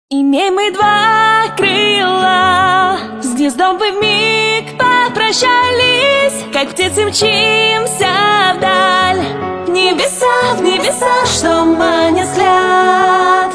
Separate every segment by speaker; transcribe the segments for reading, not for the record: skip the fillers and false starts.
Speaker 1: Имей мы два крыла, с гнездом бы вмиг попрощались, как птицы мчимся вдаль, в небеса, что манит взгляд.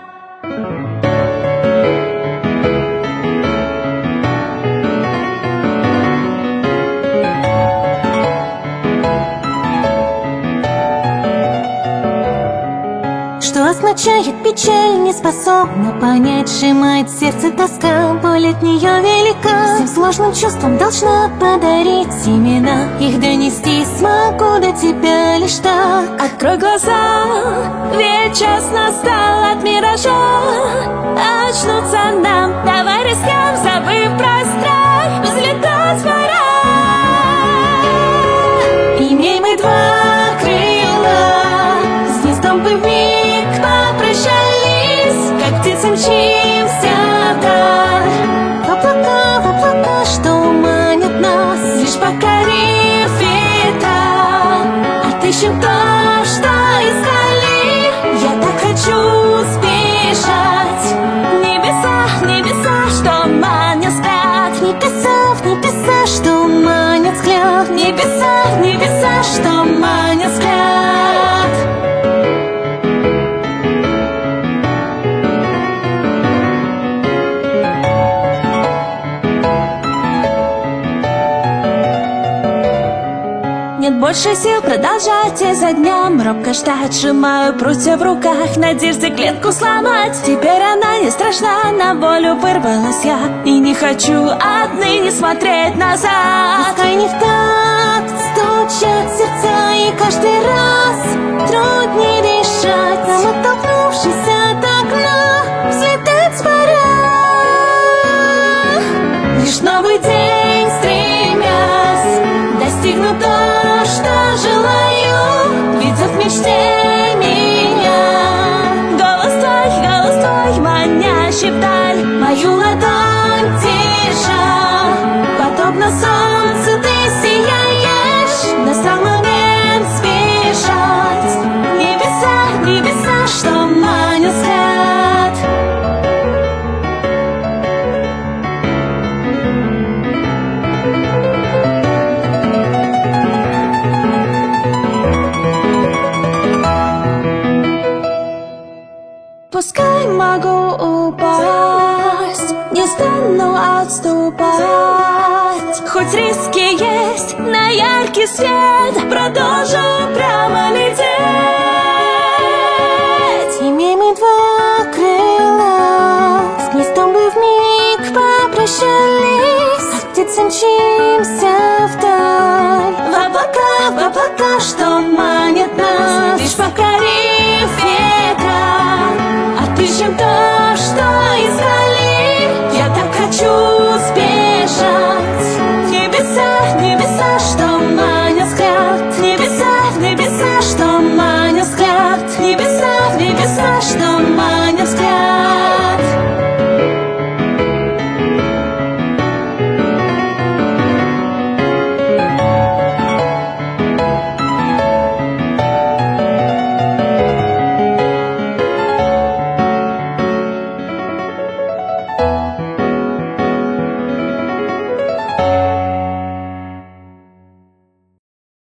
Speaker 2: Что означает печаль, не способна понять, сжимает сердце тоска, боль от нее велика. Всем сложным чувствам должна подарить имена, их донести смогу до тебя лишь так.
Speaker 1: Открой глаза, ведь час настал от миража, очнуться нам, давай рискнем, забыв про страх, взлетать пора. Имей мы два крыла, с гнездом бы вмиг попрощались, как птицы мчимся вдаль,
Speaker 2: в облака, что манят нас,
Speaker 1: лишь покорив ветра, отыщем то, что искали. Я так хочу спешать в небеса, что манят взгляд.
Speaker 2: в небеса, что манят взгляд,
Speaker 1: В небеса, что манят взгляд. Нет больше сил продолжать изо днем робко ждать, сжимаю прутья в руках, надежде клетку сломать. Теперь она не страшна, на волю вырвалась я, и не хочу отныне смотреть назад.
Speaker 2: пускай не в такт стучат сердца, и каждый раз труднее дышать, нам, оттолкнувшись от окна, взлетать пора.
Speaker 1: Лишь новый день стремясь достигну то, что желаю, видя в мечте меня. Голос твой, манящий вдаль, мою ладонь держа, подобно солнцу ты сияешь. Настал момент спешать в небеса, что манят взгляд. Пускай могу упасть, не стану отступать. Хоть риски есть, на яркий свет продолжу прямо лететь.
Speaker 2: Имей мы два крыла, с гнездом бы вмиг попрощались, как птицы мчимся вдаль,
Speaker 1: В облака, что манят нас, лишь пока